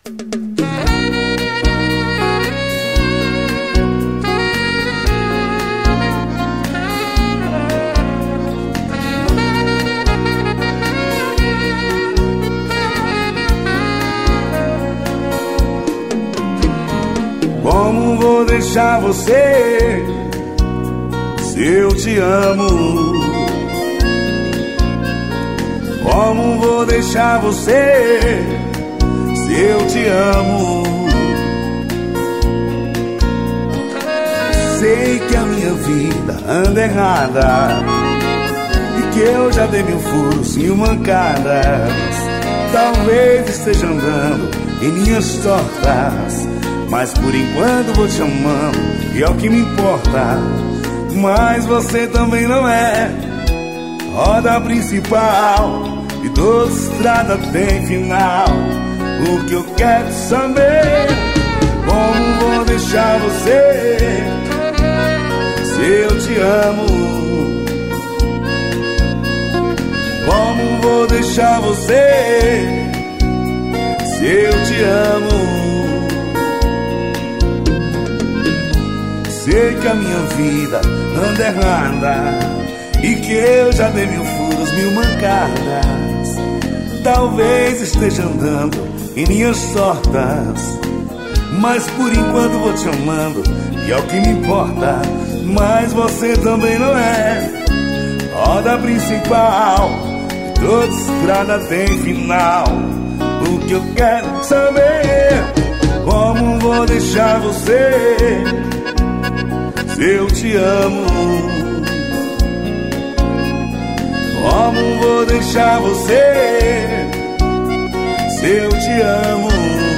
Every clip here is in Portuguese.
Como vou deixar você se eu te amo? Como vou deixar você se eu te amo? Sei que a minha vida anda errada e que eu já dei mil furos e mancadas. Talvez esteja andando em minhas tortas, mas por enquanto vou te amando e é o que me importa. Mas você também não é roda principal e toda estrada tem final. O que eu quero saber, como vou deixar você se eu te amo? Como vou deixar você se eu te amo? Sei que a minha vida anda errada e que eu já dei mil furos, mil mancadas. Talvez esteja andando em minhas tortas, mas por enquanto vou te amando e é o que me importa. Mas você também não é roda principal, toda estrada tem final. O que eu quero saber, como vou deixar você se eu te amo? Como vou deixar você se eu te amo?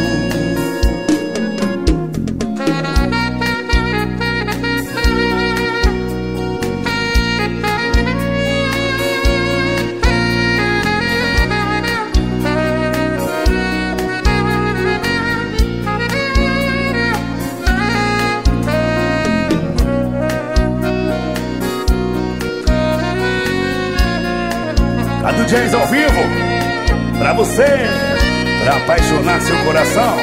A do Jazz ao vivo, pra você, pra apaixonar seu coração.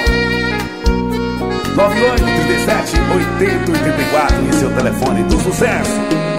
98 37 80 84 e seu telefone do sucesso.